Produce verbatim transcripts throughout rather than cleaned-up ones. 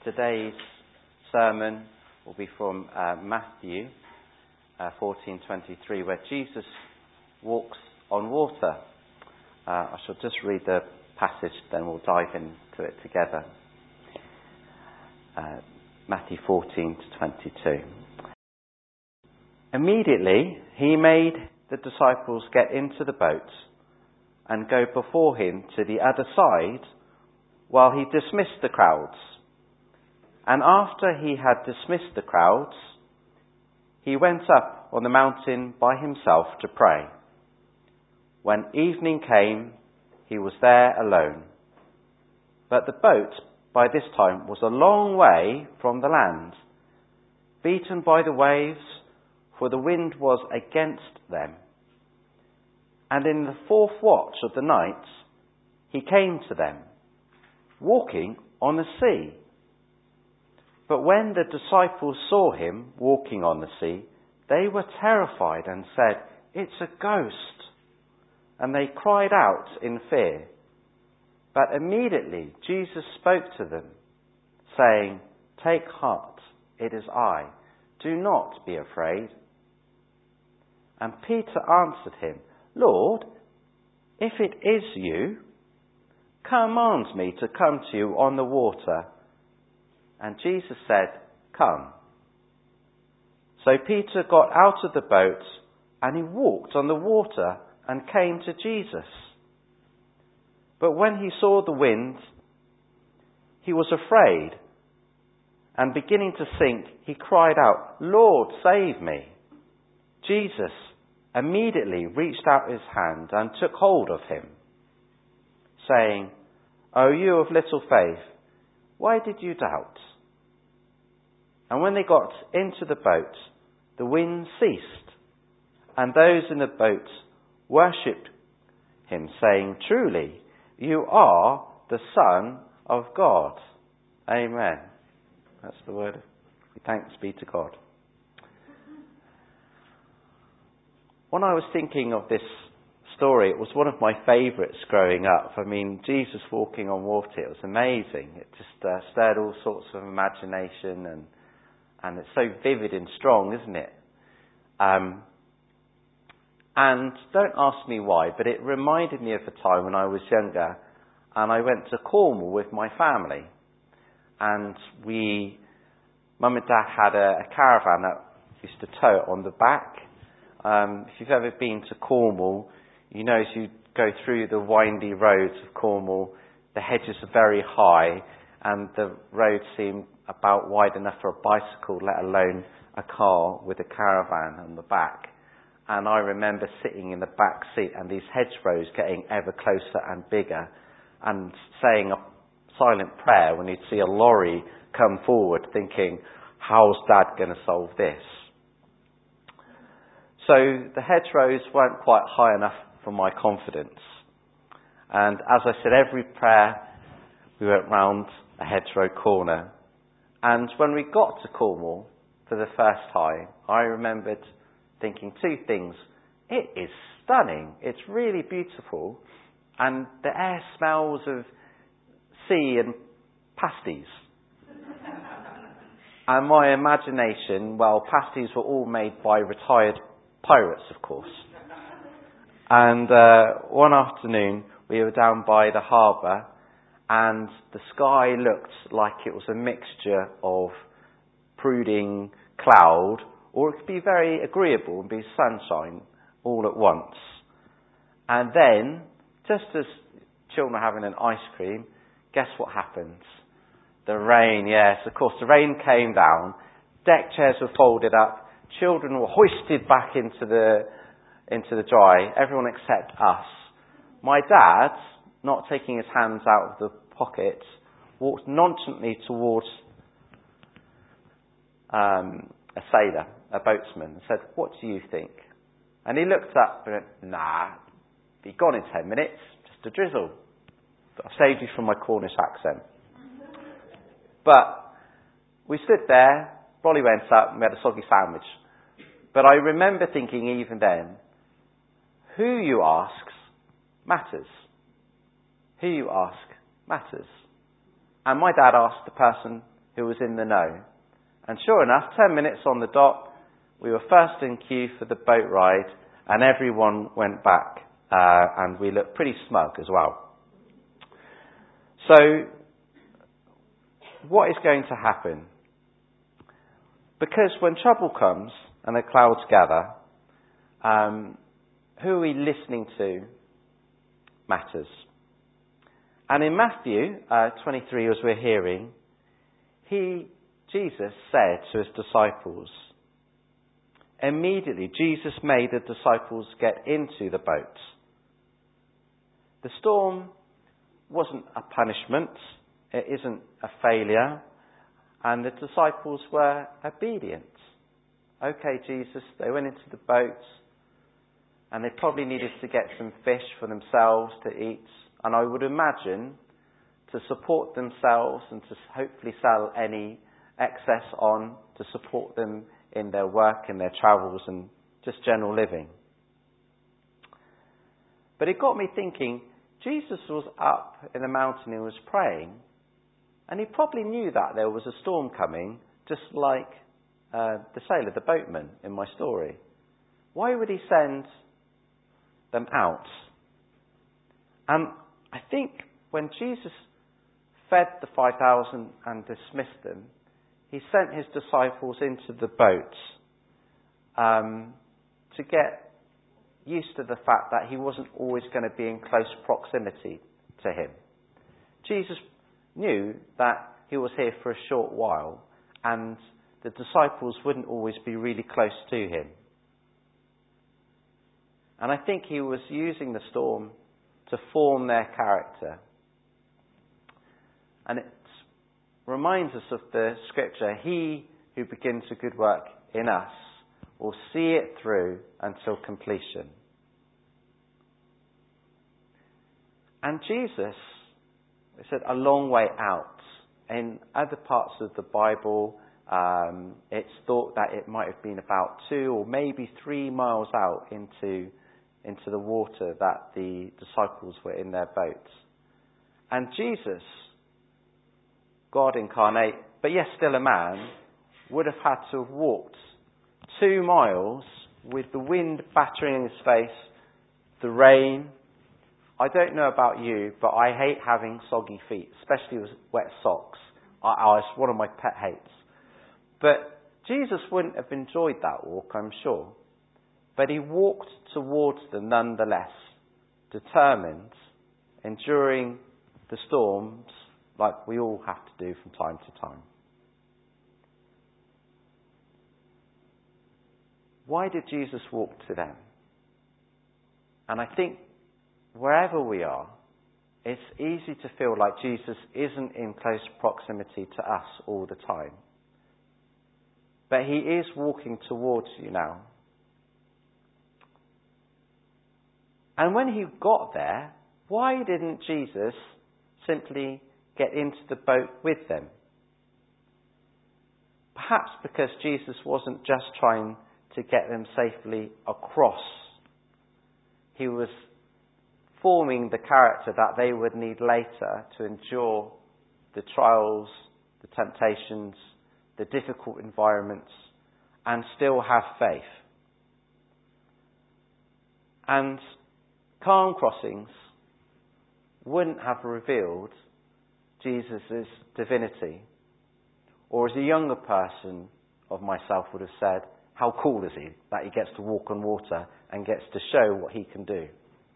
Today's sermon will be from uh, Matthew uh, fourteen twenty-three, where Jesus walks on water. Uh, I shall just read the passage, then we'll dive into it together. Uh, Matthew fourteen to twenty-two. Immediately he made the disciples get into the boat and go before him to the other side while he dismissed the crowds. And after he had dismissed the crowds, he went up on the mountain by himself to pray. When evening came, he was there alone. But the boat by this time was a long way from the land, beaten by the waves, for the wind was against them. And in the fourth watch of the night, he came to them, walking on the sea. But when the disciples saw him walking on the sea, they were terrified and said, "It's a ghost." And they cried out in fear. But immediately Jesus spoke to them, saying, "Take heart, it is I. Do not be afraid." And Peter answered him, "Lord, if it is you, command me to come to you on the water." And Jesus said, "Come." So Peter got out of the boat and he walked on the water and came to Jesus. But when he saw the wind, he was afraid, and beginning to sink, he cried out, "Lord, save me." Jesus immediately reached out his hand and took hold of him, saying, "O you of little faith, why did you doubt?" And when they got into the boat, the wind ceased, and those in the boat worshipped him, saying, "Truly, you are the Son of God." Amen. That's the word. Thanks be to God. When I was thinking of this story, it was one of my favourites growing up. I mean, Jesus walking on water, it was amazing. It just uh, stirred all sorts of imagination, and and it's so vivid and strong, isn't it? Um, and don't ask me why, but it reminded me of a time when I was younger and I went to Cornwall with my family. And we, Mum and Dad had a, a caravan that used to tow it on the back. Um, if you've ever been to Cornwall, you know as you go through the windy roads of Cornwall, the hedges are very high and the roads seem about wide enough for a bicycle, let alone a car with a caravan on the back. And I remember sitting in the back seat and these hedgerows getting ever closer and bigger, and saying a silent prayer when you'd see a lorry come forward, thinking, how's Dad going to solve this? So the hedgerows weren't quite high enough for my confidence. And as I said, every prayer we went round a hedgerow corner. And when we got to Cornwall for the first time, I remembered thinking two things. It is stunning. It's really beautiful. And the air smells of sea and pasties. And my imagination, well, pasties were all made by retired pirates, of course. And uh, one afternoon, we were down by the harbour, and the sky looked like it was a mixture of brooding cloud, or it could be very agreeable and be sunshine all at once. And then, just as children are having an ice cream, guess what happens? The rain, yes, of course, the rain came down, deck chairs were folded up, children were hoisted back into the into the dry, everyone except us. My dad, not taking his hands out of the pocket, walked nonchalantly towards um, a sailor, a boatsman, and said, "What do you think?" And he looked up and went, "Nah, be gone in ten minutes, just a drizzle." I've saved you from my Cornish accent. But we stood there, Brolly went up, and we had a soggy sandwich. But I remember thinking even then, who you ask matters. Who you ask matters. And my dad asked the person who was in the know. And sure enough, ten minutes on the dot, we were first in queue for the boat ride, and everyone went back, uh, and we looked pretty smug as well. So, what is going to happen? Because when trouble comes and the clouds gather, um, who are we listening to matters. And in Matthew uh, twenty-three, as we're hearing, he, Jesus, said to his disciples, immediately Jesus made the disciples get into the boat. The storm wasn't a punishment, it isn't a failure, and the disciples were obedient. Okay, Jesus, they went into the boat, and they probably needed to get some fish for themselves to eat, and I would imagine to support themselves and to hopefully sell any excess on to support them in their work, in their travels, and just general living. But it got me thinking, Jesus was up in the mountain and was praying, and he probably knew that there was a storm coming, just like uh, the sailor, the boatman in my story. Why would he send them out? And I think when Jesus fed the five thousand and dismissed them, he sent his disciples into the boat um, to get used to the fact that he wasn't always going to be in close proximity to him. Jesus knew that he was here for a short while, and the disciples wouldn't always be really close to him. And I think he was using the storm to form their character. And it reminds us of the scripture, he who begins a good work in us will see it through until completion. And Jesus, it said, a long way out. In other parts of the Bible, um, it's thought that it might have been about two or maybe three miles out into, into the water that the disciples were in their boats. And Jesus, God incarnate, but yes, still a man, would have had to have walked two miles with the wind battering in his face, the rain. I don't know about you, but I hate having soggy feet, especially with wet socks. I, I, it's one of my pet hates. But Jesus wouldn't have enjoyed that walk, I'm sure. But he walked towards them nonetheless, determined, enduring the storms like we all have to do from time to time. Why did Jesus walk to them? And I think wherever we are, it's easy to feel like Jesus isn't in close proximity to us all the time. But he is walking towards you now. And when he got there, why didn't Jesus simply get into the boat with them? Perhaps because Jesus wasn't just trying to get them safely across. He was forming the character that they would need later to endure the trials, the temptations, the difficult environments, and still have faith. And calm crossings wouldn't have revealed Jesus' divinity. Or as a younger person of myself would have said, how cool is he that he gets to walk on water and gets to show what he can do.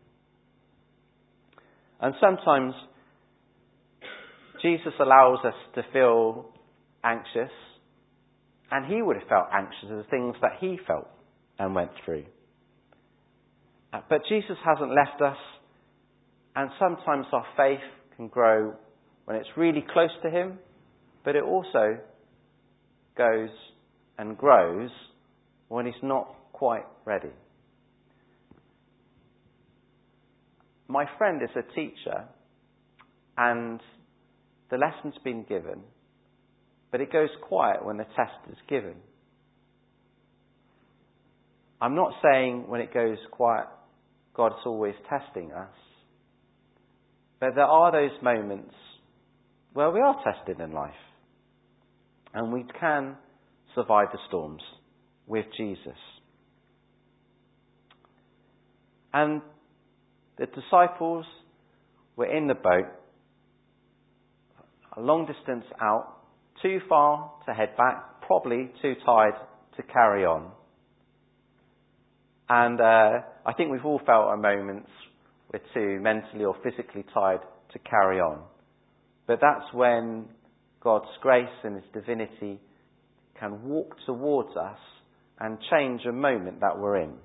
And sometimes Jesus allows us to feel anxious, and he would have felt anxious at the things that he felt and went through. But Jesus hasn't left us, and sometimes our faith can grow when it's really close to him, but it also goes and grows when he's not quite ready. My friend is a teacher, and the lesson's been given, but it goes quiet when the test is given. I'm not saying when it goes quiet, God's always testing us, but there are those moments where we are tested in life. And we can survive the storms with Jesus. And the disciples were in the boat, a long distance out, too far to head back, probably too tired to carry on. And uh, I think we've all felt our moments we're too mentally or physically tired to carry on. But that's when God's grace and His divinity can walk towards us and change a moment that we're in.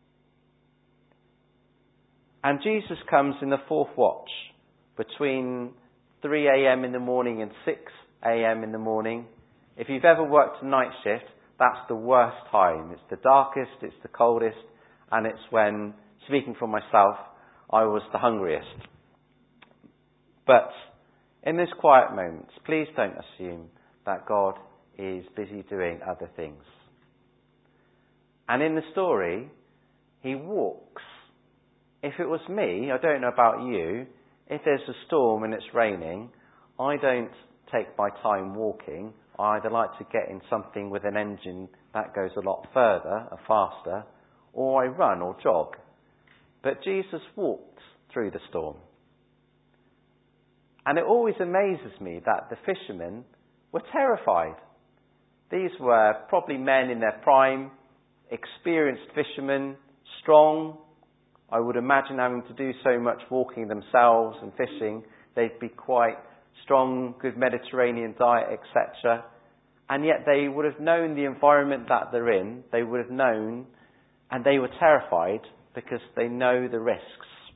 And Jesus comes in the fourth watch between three a.m. in the morning and six a.m. in the morning. If you've ever worked a night shift, that's the worst time. It's the darkest, it's the coldest, and it's when, speaking for myself, I was the hungriest. But in these quiet moments, please don't assume that God is busy doing other things. And in the story, He walks. If it was me, I don't know about you, if there's a storm and it's raining, I don't take my time walking. I either like to get in something with an engine that goes a lot further or faster, or I run or jog. But Jesus walked through the storm. And it always amazes me that the fishermen were terrified. These were probably men in their prime, experienced fishermen, strong. I would imagine having to do so much walking themselves and fishing, they'd be quite strong, good Mediterranean diet, et cetera. And yet they would have known the environment that they're in. They would have known, and they were terrified because they know the risks.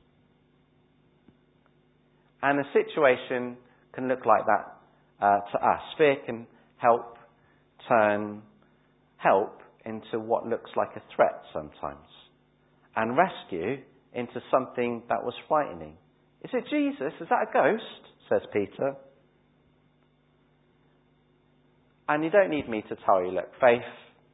And a situation can look like that uh, to us. Fear can help turn help into what looks like a threat sometimes, and rescue into something that was frightening. Is it Jesus? Is that a ghost? Says Peter. And you don't need me to tell you, look, faith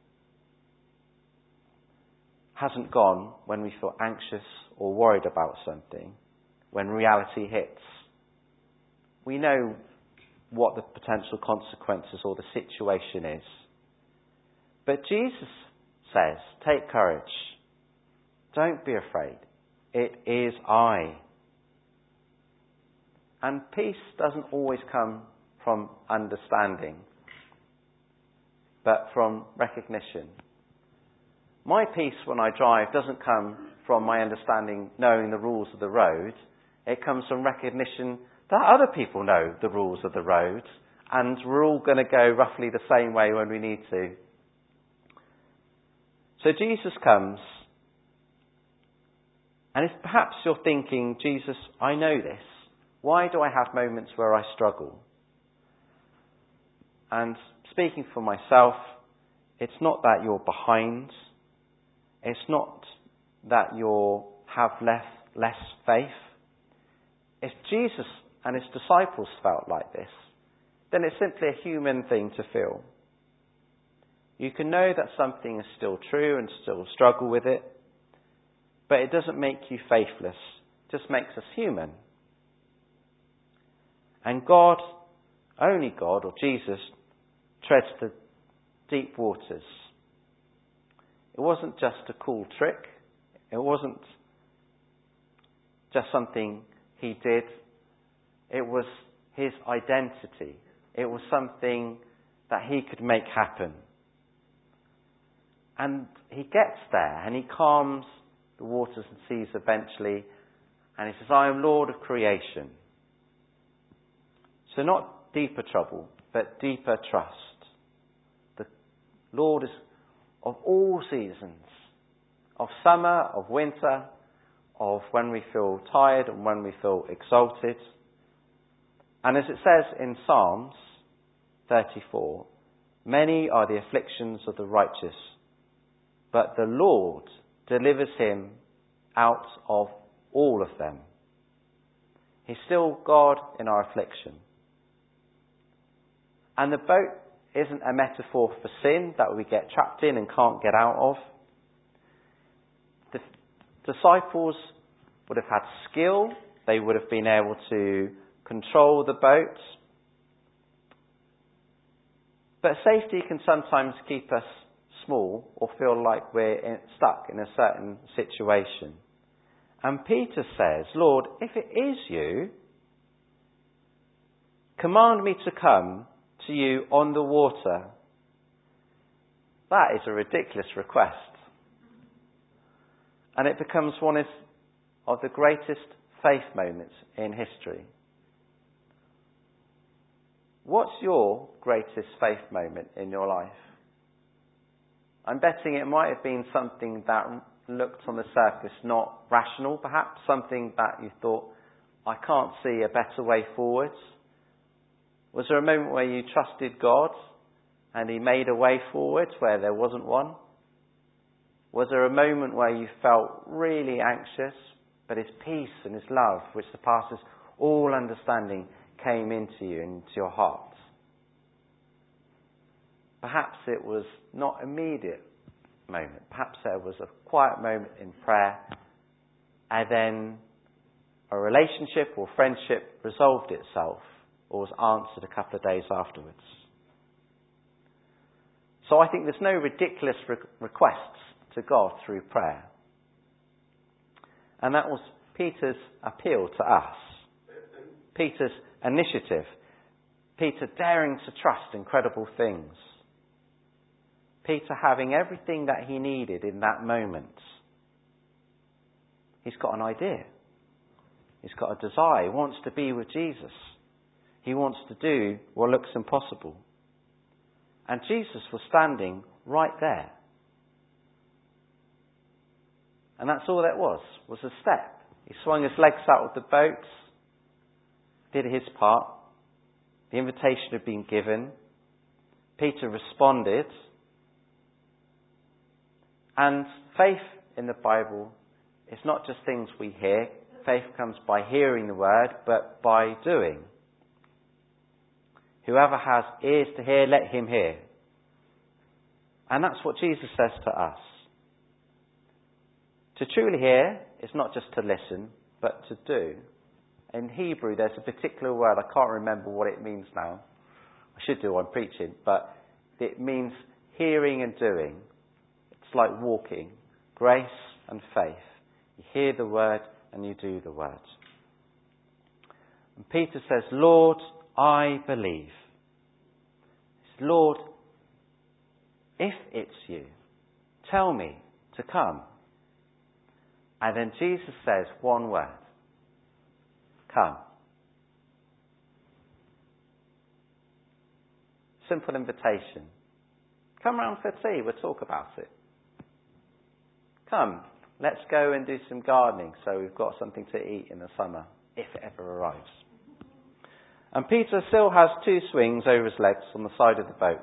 hasn't gone when we feel anxious or worried about something, when reality hits. We know what the potential consequences or the situation is. But Jesus says, take courage. Don't be afraid. It is I. And peace doesn't always come from understanding, but from recognition. My peace when I drive doesn't come from my understanding, knowing the rules of the road. It comes from recognition that other people know the rules of the road, and we're all going to go roughly the same way when we need to. So Jesus comes, and if perhaps you're thinking, Jesus, I know this. Why do I have moments where I struggle? And speaking for myself, it's not that you're behind. It's not that you have less, less faith. If Jesus and His disciples felt like this, then it's simply a human thing to feel. You can know that something is still true and still struggle with it, but it doesn't make you faithless. It just makes us human. And God, only God or Jesus, treads the deep waters. It wasn't just a cool trick. It wasn't just something He did. It was His identity. It was something that He could make happen. And He gets there and He calms the waters and seas eventually. And He says, I am Lord of creation. So not deeper trouble, but deeper trust. The Lord is of all seasons, of summer, of winter, of when we feel tired and when we feel exalted. And as it says in Psalms thirty-four, many are the afflictions of the righteous, but the Lord delivers him out of all of them. He's still God in our affliction. And the boat isn't a metaphor for sin that we get trapped in and can't get out of. The disciples would have had skill. They would have been able to control the boat. But safety can sometimes keep us small or feel like we're in, stuck in a certain situation. And Peter says, Lord, if it is you, command me to come to you on the water. That is a ridiculous request. And it becomes one of the greatest faith moments in history. What's your greatest faith moment in your life? I'm betting it might have been something that looked on the surface not rational, perhaps. Something that you thought, I can't see a better way forward. Was there a moment where you trusted God and He made a way forward where there wasn't one? Was there a moment where you felt really anxious, but His peace and His love, which surpasses all understanding, came into you, into your heart? Perhaps it was not an immediate moment. Perhaps there was a quiet moment in prayer, and then a relationship or friendship resolved itself or was answered a couple of days afterwards. So I think there's no ridiculous re- requests to God through prayer. And that was Peter's appeal to us. Peter's initiative. Peter daring to trust incredible things. Peter having everything that he needed in that moment. He's got an idea. He's got a desire. He wants to be with Jesus. He wants to do what looks impossible. And Jesus was standing right there. And that's all that was, was a step. He swung his legs out of the boat, did his part. The invitation had been given. Peter responded. And faith in the Bible is not just things we hear. Faith comes by hearing the word, but by doing. Whoever has ears to hear, let him hear. And that's what Jesus says to us. To truly hear is not just to listen, but to do. In Hebrew, there's a particular word, I can't remember what it means now. I should do while I'm preaching, but it means hearing and doing. It's like walking. Grace and faith. You hear the word and you do the word. And Peter says, Lord, I believe. Lord, if it's you, tell me to come. And then Jesus says one word. Come. Simple invitation. Come round for tea, we'll talk about it. Come, let's go and do some gardening so we've got something to eat in the summer, if it ever arrives. And Peter still has two swings over his legs on the side of the boat.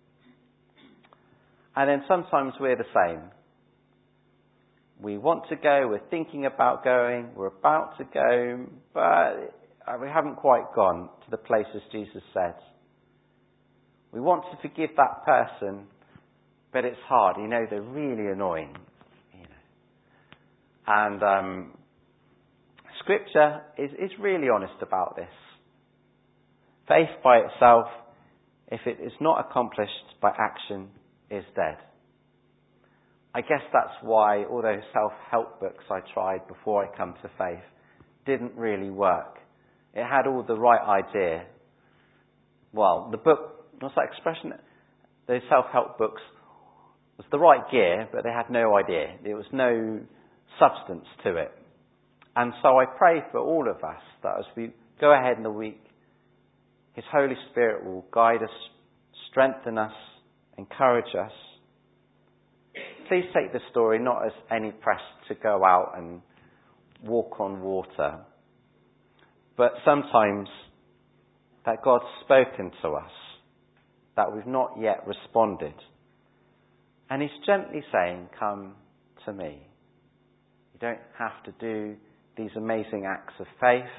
And then sometimes we're the same. We want to go, we're thinking about going, we're about to go, but we haven't quite gone to the places Jesus said. We want to forgive that person, but it's hard. You know, they're really annoying. You know. And um, Scripture is, is really honest about this. Faith by itself, if it is not accomplished by action, is dead. I guess that's why all those self-help books I tried before I come to faith didn't really work. It had all the right idea. Well, the book, what's that expression? Those self-help books was the right gear, but they had no idea. There was no substance to it. And so I pray for all of us that as we go ahead in the week, His Holy Spirit will guide us, strengthen us, encourage us. Please take this story not as any press to go out and walk on water, but sometimes that God's spoken to us, that we've not yet responded. And He's gently saying, come to me. You don't have to do these amazing acts of faith.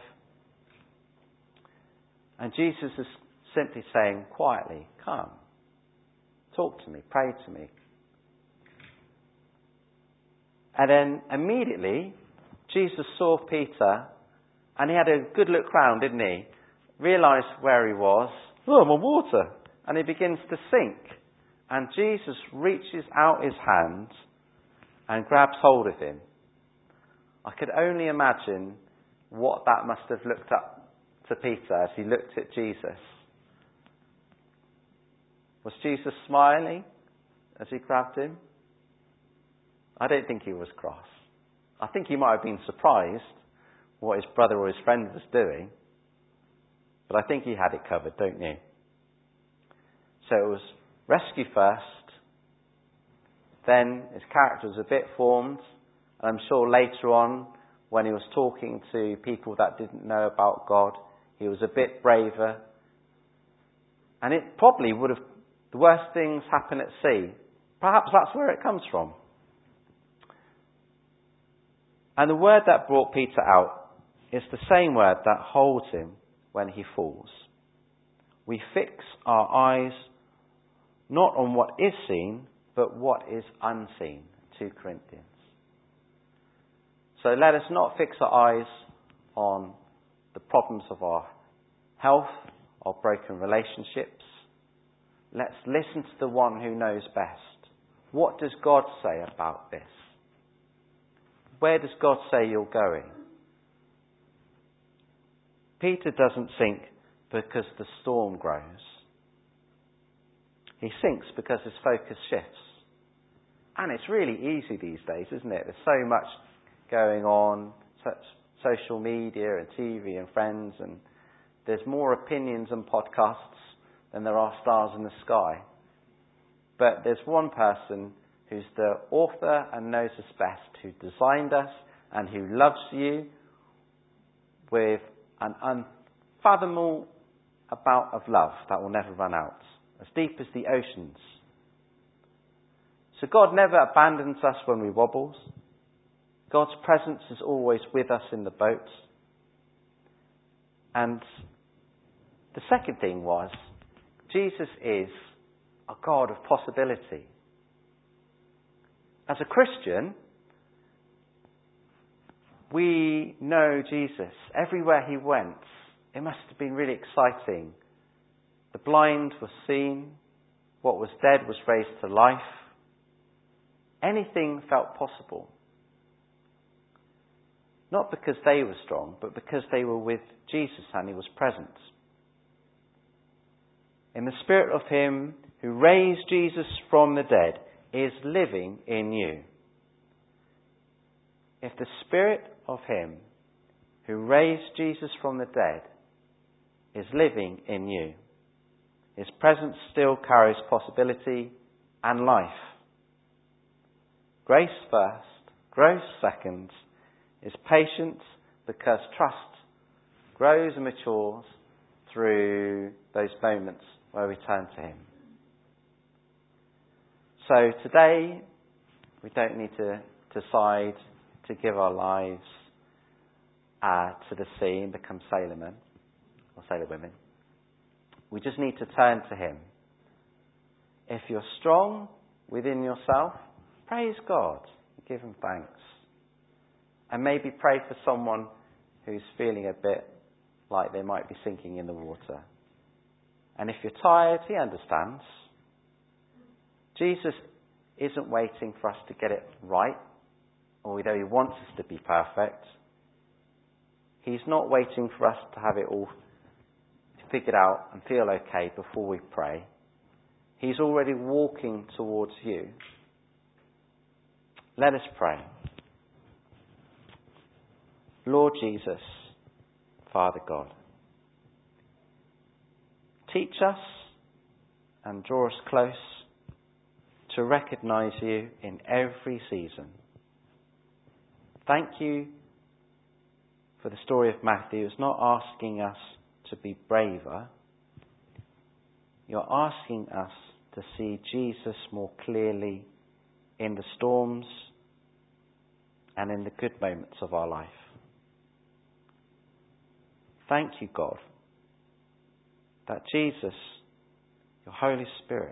And Jesus is simply saying quietly, come, talk to me, pray to me. And then immediately, Jesus saw Peter, and he had a good look round, didn't he? Realised where he was. Oh, I'm on water. and he begins to sink. And Jesus reaches out his hand and grabs hold of him. I could only imagine what that must have looked up to Peter as he looked at Jesus. Was Jesus smiling as he grabbed him? I don't think he was cross. I think he might have been surprised what his brother or his friend was doing. But I think he had it covered, don't you? So it was rescue first. Then his character was a bit formed. And I'm sure later on, when he was talking to people that didn't know about God, he was a bit braver. And it probably would have, the worst things happen at sea. Perhaps that's where it comes from. And the word that brought Peter out is the same word that holds him when he falls. We fix our eyes not on what is seen, but what is unseen. Second Corinthians. So let us not fix our eyes on the problems of our health, our broken relationships. Let's listen to the one who knows best. What does God say about this? Where does God say you're going? Peter doesn't sink because the storm grows. He sinks because his focus shifts. And it's really easy these days, isn't it? There's so much going on, such social media and T V and friends, and there's more opinions and podcasts than there are stars in the sky. But there's one person who's the author and knows us best, who designed us and who loves you with an unfathomable amount of love that will never run out, as deep as the oceans. So God never abandons us when we wobble. God's presence is always with us in the boat. And the second thing was, Jesus is a God of possibility. As a Christian, we know Jesus. Everywhere he went, it must have been really exciting. The blind were seen. What was dead was raised to life. Anything felt possible. Not because they were strong, but because they were with Jesus and he was present. And the Spirit of him who raised Jesus from the dead is living in you. If the Spirit of him who raised Jesus from the dead is living in you, his presence still carries possibility and life. Grace first, growth second, is patient because trust grows and matures through those moments where we turn to him. So today, we don't need to decide to give our lives uh, to the sea and become sailormen or sailorwomen. We just need to turn to him. If you're strong within yourself, praise God. Give him thanks. And maybe pray for someone who's feeling a bit like they might be sinking in the water. And if you're tired, he understands. Jesus isn't waiting for us to get it right, although he wants us to be perfect. He's not waiting for us to have it all figured out and feel okay before we pray. He's already walking towards you. Let us pray. Lord Jesus, Father God, teach us and draw us close to recognize you in every season. Thank you for the story of Matthew. It's not asking us to be braver. You're asking us to see Jesus more clearly in the storms and in the good moments of our life. Thank you, God, that Jesus, your Holy Spirit,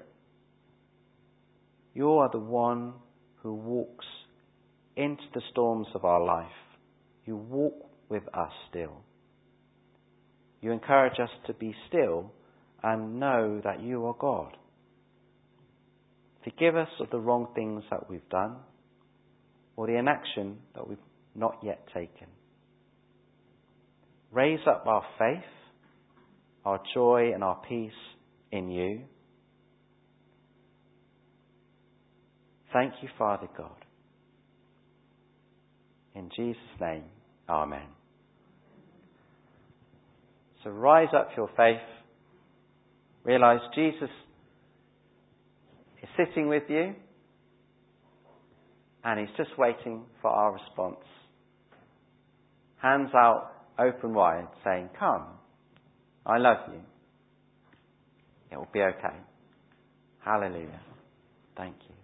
you are the one who walks into the storms of our life. You walk with us still. You encourage us to be still and know that you are God. Forgive us of the wrong things that we've done, or the inaction that we've not yet taken. Raise up our faith, our joy and our peace in you. Thank you, Father God. In Jesus' name, amen. So rise up your faith. Realize Jesus is sitting with you, and he's just waiting for our response. Hands out, open wide, saying, come, I love you. It will be okay. Hallelujah. Thank you.